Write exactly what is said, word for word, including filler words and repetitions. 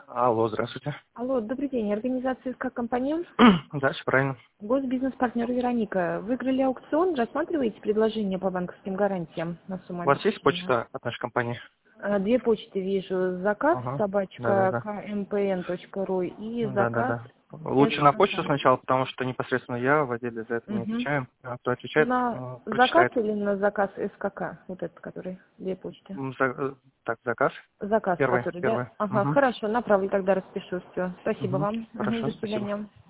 Алло, здравствуйте. Алло, добрый день. Организация СК «Компаньон». Да, все правильно. Госбизнес-партнер Вероника. Выиграли аукцион. Рассматриваете предложение по банковским гарантиям на сумму У вас есть обеспечения? почта от нашей компании? А, Две почты вижу. Заказ Ага. собачка Да-да-да. кмпн точка ру и заказ Да-да-да. Лучше на почту СКК. сначала, потому что непосредственно я в отделе за это не Угу. отвечаю. А кто отвечает, На э, заказ прочитает. или на заказ СКК? Вот этот, который. Две почты. М, за- э, Так, заказ. Заказ, Первый, который, да? первый. Ага, Угу. хорошо, направлю, тогда распишу все. Спасибо Угу. вам. Мгм, Хорошо, до спасибо. свидания.